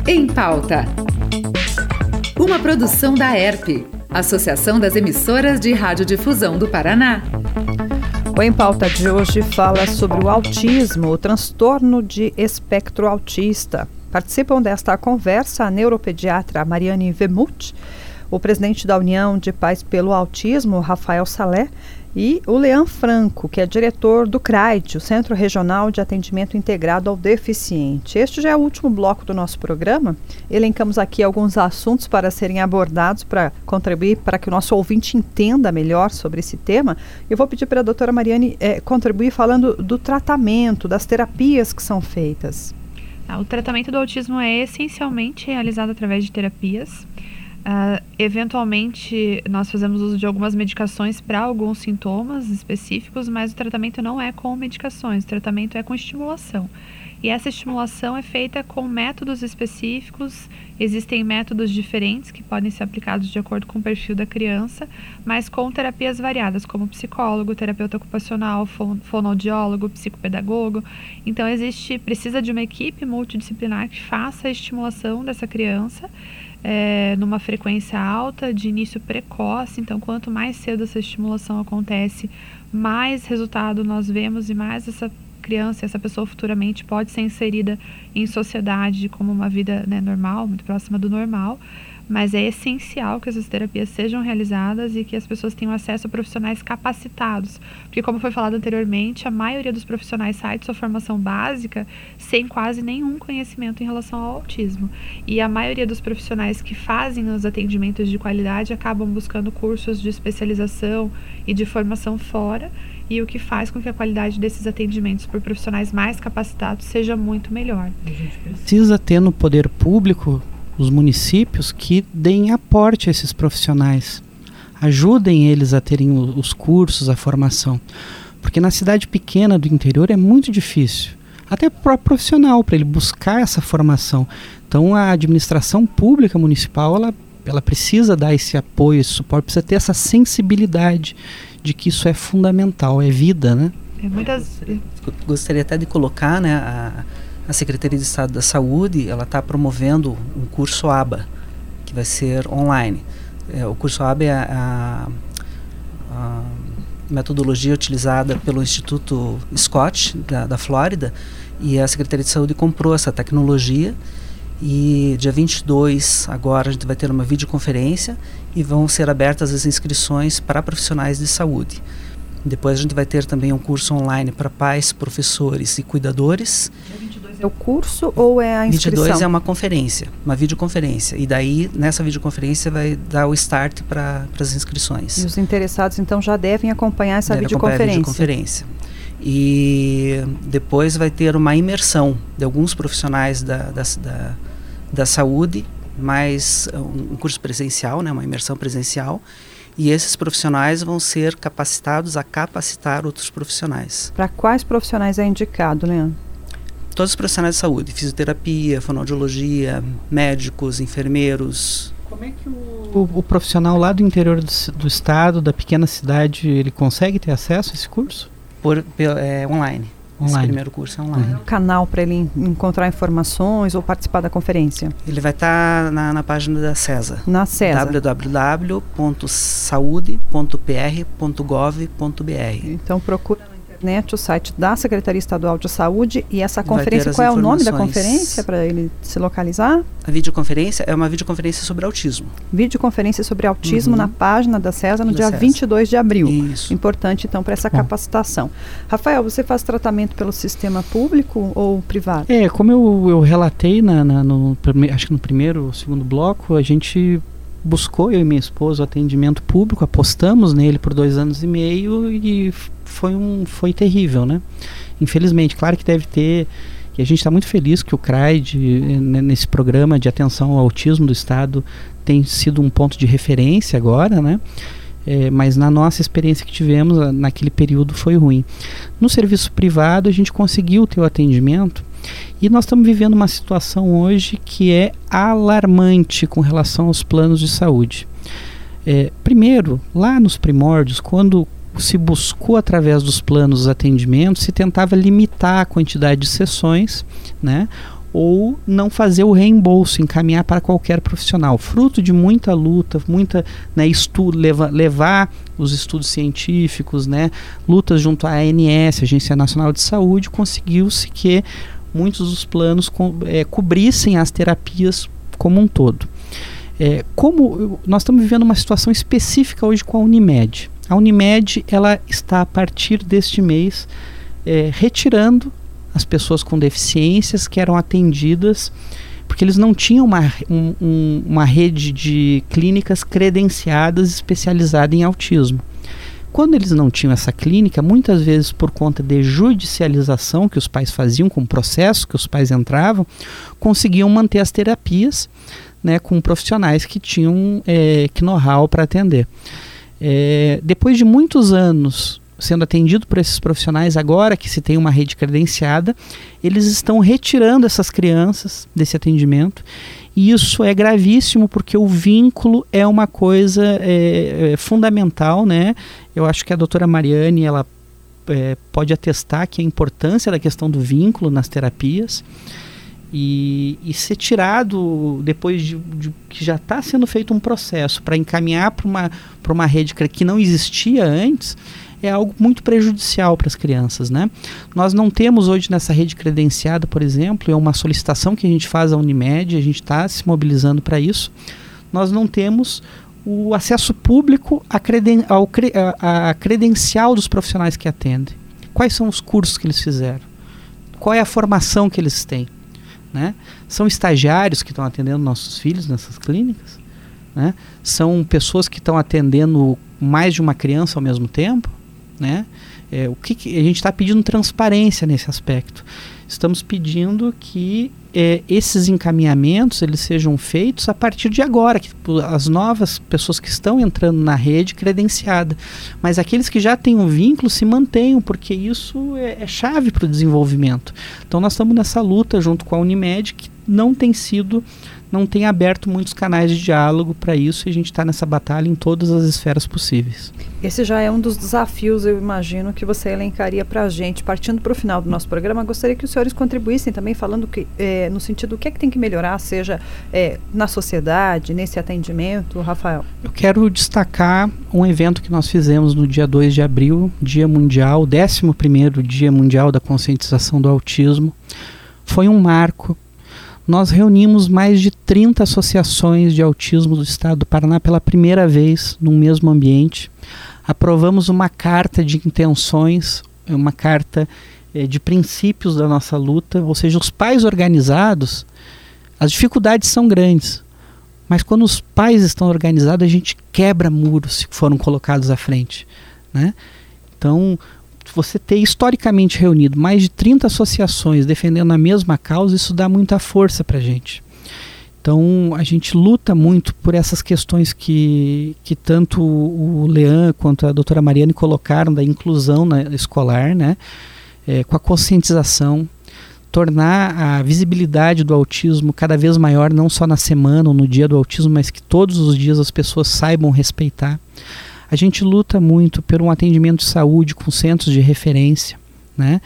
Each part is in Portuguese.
Em Pauta. Uma produção da ERP, Associação das Emissoras de Radiodifusão do Paraná. O Em Pauta de hoje fala sobre o autismo, o transtorno de espectro autista. Participam desta conversa a neuropediatra Mariane Vermut, o presidente da União de Pais pelo Autismo, Rafael Salé, e o Leandro Franco, que é diretor do CRAID, o Centro Regional de Atendimento Integrado ao Deficiente. Este já é o último bloco do nosso programa. Elencamos aqui alguns assuntos para serem abordados, para contribuir para que o nosso ouvinte entenda melhor sobre esse tema. Eu vou pedir para a doutora Mariane contribuir falando do tratamento, das terapias que são feitas. O tratamento do autismo é essencialmente realizado através de terapias. Eventualmente nós fazemos uso de algumas medicações para alguns sintomas específicos, mas o tratamento não é com medicações, o tratamento é com estimulação. E essa estimulação é feita com métodos específicos. Existem métodos diferentes que podem ser aplicados de acordo com o perfil da criança, mas com terapias variadas, como psicólogo, terapeuta ocupacional, fonoaudiólogo, psicopedagogo. Então precisa de uma equipe multidisciplinar que faça a estimulação dessa criança numa frequência alta, de início precoce. Então, quanto mais cedo essa estimulação acontece, mais resultado nós vemos e mais essa criança, essa pessoa futuramente pode ser inserida em sociedade como uma vida normal, muito próxima do normal. Mas é essencial que essas terapias sejam realizadas e que as pessoas tenham acesso a profissionais capacitados. Porque, como foi falado anteriormente, a maioria dos profissionais sai de sua formação básica sem quase nenhum conhecimento em relação ao autismo. E a maioria dos profissionais que fazem os atendimentos de qualidade acabam buscando cursos de especialização e de formação fora, e o que faz com que a qualidade desses atendimentos por profissionais mais capacitados seja muito melhor. A gente precisa ter no poder público os municípios que deem aporte a esses profissionais, ajudem eles a terem os cursos, a formação, porque na cidade pequena do interior é muito difícil, até para o profissional, para ele buscar essa formação. Então a administração pública municipal, ela precisa dar esse apoio, esse suporte, precisa ter essa sensibilidade de que isso é fundamental, é vida, né? Gostaria até de colocar, a Secretaria de Estado da Saúde, ela está promovendo um curso ABA, que vai ser online. O curso ABA é a metodologia utilizada pelo Instituto Scott, da Flórida, e a Secretaria de Saúde comprou essa tecnologia, e dia 22 agora a gente vai ter uma videoconferência e vão ser abertas as inscrições para profissionais de saúde. Depois a gente vai ter também um curso online para pais, professores e cuidadores. É o curso ou é a inscrição? 22 é uma conferência, uma videoconferência. E daí, nessa videoconferência, vai dar o start para as inscrições. E os interessados, então, já devem acompanhar essa videoconferência. E depois vai ter uma imersão de alguns profissionais da saúde, mais um curso presencial, uma imersão presencial. E esses profissionais vão ser capacitados a capacitar outros profissionais. Para quais profissionais é indicado, Leandro? Todos os profissionais de saúde, fisioterapia, fonoaudiologia, médicos, enfermeiros. Como é que o profissional lá do interior do estado, da pequena cidade, ele consegue ter acesso a esse curso? Online. Esse primeiro curso é online. O canal para ele encontrar informações ou participar da conferência? Ele vai estar na página da CESA. Na CESA. www.saude.pr.gov.br. Então procura na internet o site da Secretaria Estadual de Saúde e essa conferência, qual é o nome da conferência para ele se localizar? A videoconferência é uma videoconferência sobre autismo. Videoconferência sobre autismo na página da CESA no dia 22 de abril. Isso. Importante então para essa capacitação. Rafael, você faz tratamento pelo sistema público ou privado? Como eu relatei acho que no primeiro ou segundo bloco, a gente buscou, eu e minha esposa, o atendimento público, apostamos nele por 2 anos e meio e foi terrível, né? Infelizmente, claro que deve ter, e a gente está muito feliz que o CRAID, nesse programa de atenção ao autismo do Estado, tem sido um ponto de referência agora, né? Mas na nossa experiência que tivemos, naquele período foi ruim. No serviço privado, a gente conseguiu ter o atendimento e nós estamos vivendo uma situação hoje que é alarmante com relação aos planos de saúde. Primeiro, lá nos primórdios, quando se buscou através dos planos os atendimentos, se tentava limitar a quantidade de sessões, né? ou não fazer o reembolso, encaminhar para qualquer profissional. Fruto de muita luta, né, estudo, levar os estudos científicos, né, lutas junto à ANS, Agência Nacional de Saúde, conseguiu-se que muitos dos planos cobrissem as terapias como um todo. Como nós estamos vivendo uma situação específica hoje com a Unimed. A Unimed, ela está a partir deste mês retirando as pessoas com deficiências que eram atendidas, porque eles não tinham uma rede de clínicas credenciadas especializada em autismo. Quando eles não tinham essa clínica, muitas vezes por conta de judicialização que os pais faziam, com o processo que os pais entravam, conseguiam manter as terapias, né, com profissionais que tinham know-how para atender. Depois de muitos anos sendo atendido por esses profissionais, agora que se tem uma rede credenciada, eles estão retirando essas crianças desse atendimento, e isso é gravíssimo porque o vínculo é uma coisa fundamental, né? Eu acho que a doutora Mariane, ela pode atestar que a importância da questão do vínculo nas terapias, e ser tirado depois de que já está sendo feito um processo para encaminhar para uma rede que não existia antes, é algo muito prejudicial para as crianças, né? Nós não temos hoje nessa rede credenciada, por exemplo, é uma solicitação que a gente faz à Unimed, a gente está se mobilizando para isso, nós não temos o acesso público à credencial dos profissionais que atendem. Quais são os cursos que eles fizeram? Qual é a formação que eles têm? Né? São estagiários que estão atendendo nossos filhos nessas clínicas? Né? São pessoas que estão atendendo mais de uma criança ao mesmo tempo? Né? O que a gente está pedindo transparência nesse aspecto. Estamos pedindo que esses encaminhamentos eles sejam feitos a partir de agora, que as novas pessoas que estão entrando na rede credenciada, mas aqueles que já têm um vínculo se mantenham, porque isso é chave para o desenvolvimento. Então nós estamos nessa luta junto com a Unimed, que não tem aberto muitos canais de diálogo para isso, e a gente está nessa batalha em todas as esferas possíveis. Esse já é um dos desafios, eu imagino, que você elencaria para a gente. Partindo para o final do nosso programa, gostaria que os senhores contribuíssem também, falando que, no sentido do que é que tem que melhorar, seja na sociedade, nesse atendimento. Rafael. Eu quero destacar um evento que nós fizemos no dia 2 de abril, Dia Mundial, 11º Dia Mundial da Conscientização do Autismo. Foi um marco. Nós reunimos mais de 30 associações de autismo do estado do Paraná pela primeira vez no mesmo ambiente. Aprovamos uma carta de intenções, uma carta de princípios da nossa luta, ou seja, os pais organizados, as dificuldades são grandes, mas quando os pais estão organizados, a gente quebra muros que foram colocados à frente, né? Então, você ter historicamente reunido mais de 30 associações defendendo a mesma causa, isso dá muita força para a gente. Então a gente luta muito por essas questões que tanto o Lean quanto a doutora Mariane colocaram da inclusão escolar, né? Com a conscientização, tornar a visibilidade do autismo cada vez maior, não só na semana ou no dia do autismo, mas que todos os dias as pessoas saibam respeitar. A gente luta muito por um atendimento de saúde com centros de referência, né?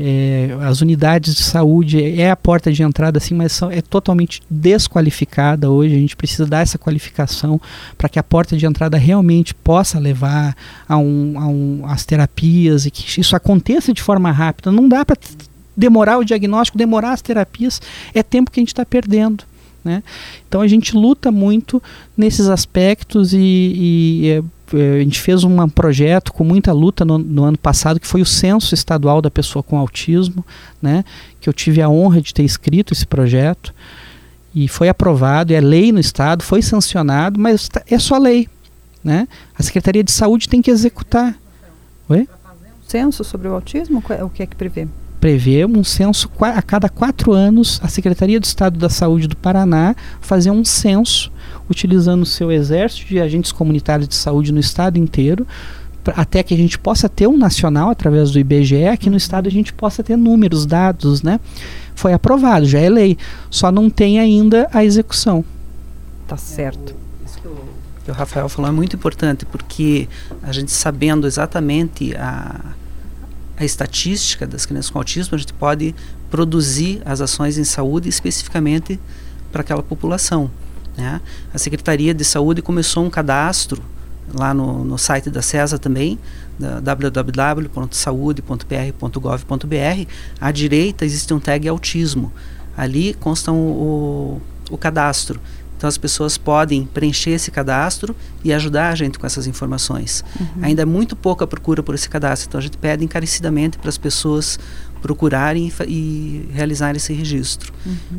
As unidades de saúde é a porta de entrada, assim, mas é totalmente desqualificada hoje. A gente precisa dar essa qualificação para que a porta de entrada realmente possa levar às terapias, e que isso aconteça de forma rápida. Não dá para demorar o diagnóstico, demorar as terapias, é tempo que a gente está perdendo, né? Então a gente luta muito nesses aspectos, e a gente fez um projeto com muita luta no ano passado, que foi o Censo Estadual da Pessoa com Autismo, né? Que eu tive a honra de ter escrito esse projeto, e foi aprovado, é lei no estado, foi sancionado, mas é só lei, né? A Secretaria de Saúde tem que executar. Oi? Censo sobre o autismo, o que é que prevê? Prevê um censo a cada 4 anos, a Secretaria do Estado da Saúde do Paraná fazer um censo, utilizando o seu exército de agentes comunitários de saúde no estado inteiro, até que a gente possa ter um nacional através do IBGE, aqui no estado a gente possa ter números, dados, né? Foi aprovado, já é lei, só não tem ainda a execução. Tá certo. Isso que o Rafael falou é muito importante, porque a gente sabendo exatamente a estatística das crianças com autismo, a gente pode produzir as ações em saúde especificamente para aquela população, né? A Secretaria de Saúde começou um cadastro lá no site da CESA também, www.saude.pr.gov.br. À direita existe um tag autismo. Ali consta o cadastro. Então as pessoas podem preencher esse cadastro e ajudar a gente com essas informações. Ainda é muito pouca procura por esse cadastro, então a gente pede encarecidamente para as pessoas procurarem e realizarem esse registro.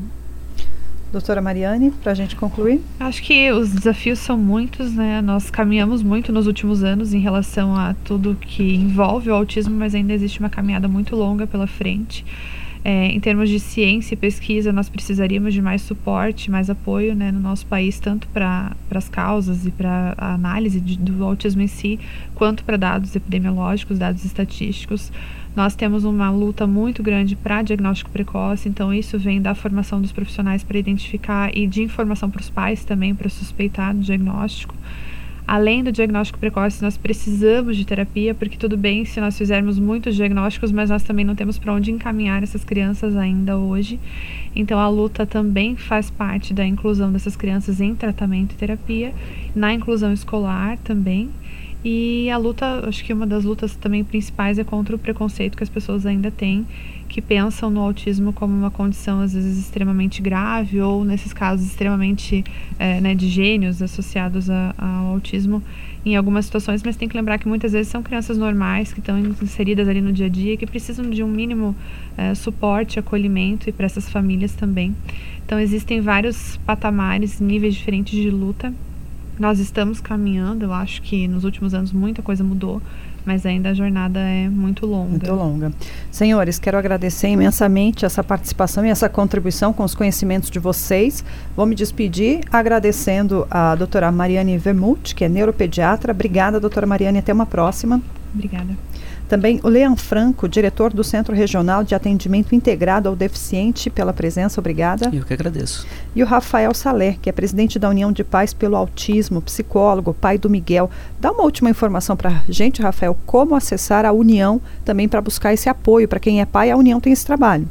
Doutora Mariane, para a gente concluir? Acho que os desafios são muitos, né? Nós caminhamos muito nos últimos anos em relação a tudo que envolve o autismo, mas ainda existe uma caminhada muito longa pela frente. Em termos de ciência e pesquisa, nós precisaríamos de mais suporte, mais apoio, né, no nosso país, tanto para as causas e para a análise do autismo em si, quanto para dados epidemiológicos, dados estatísticos. Nós temos uma luta muito grande para diagnóstico precoce, então isso vem da formação dos profissionais para identificar e de informação para os pais também, para suspeitar do diagnóstico. Além do diagnóstico precoce, nós precisamos de terapia, porque tudo bem se nós fizermos muitos diagnósticos, mas nós também não temos para onde encaminhar essas crianças ainda hoje. Então a luta também faz parte da inclusão dessas crianças em tratamento e terapia, na inclusão escolar também. E a luta, acho que uma das lutas também principais é contra o preconceito que as pessoas ainda têm, que pensam no autismo como uma condição às vezes extremamente grave ou nesses casos extremamente de gênios associados ao autismo em algumas situações, mas tem que lembrar que muitas vezes são crianças normais que estão inseridas ali no dia a dia, que precisam de um mínimo suporte, acolhimento, e para essas famílias também. Então existem vários patamares, níveis diferentes de luta. Nós estamos caminhando, eu acho que nos últimos anos muita coisa mudou, mas ainda a jornada é muito longa. Muito longa. Senhores, quero agradecer imensamente essa participação e essa contribuição com os conhecimentos de vocês. Vou me despedir agradecendo a doutora Mariane Vermut, que é neuropediatra. Obrigada, doutora Mariane, até uma próxima. Obrigada. Também o Leon Franco, diretor do Centro Regional de Atendimento Integrado ao Deficiente, pela presença, obrigada. Eu que agradeço. E o Rafael Salé, que é presidente da União de Pais pelo Autismo, psicólogo, pai do Miguel. Dá uma última informação para a gente, Rafael, como acessar a União também para buscar esse apoio. Para quem é pai, a União tem esse trabalho.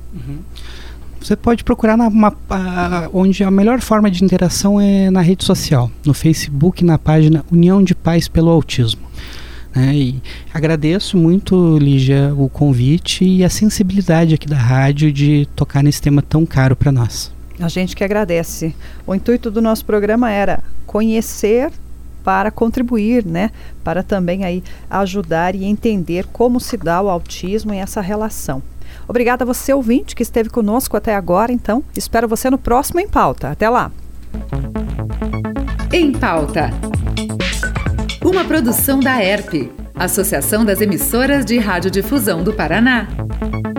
Você pode procurar onde a melhor forma de interação é na rede social, no Facebook, na página União de Pais pelo Autismo. E agradeço muito, Lígia, o convite e a sensibilidade aqui da rádio de tocar nesse tema tão caro para nós. A gente que agradece. O intuito do nosso programa era conhecer para contribuir, né? Para também aí ajudar e entender como se dá o autismo e essa relação. Obrigada a você, ouvinte, que esteve conosco até agora. Então, espero você no próximo Em Pauta. Até lá. Em Pauta. Uma produção da ERP, Associação das Emissoras de Radiodifusão do Paraná.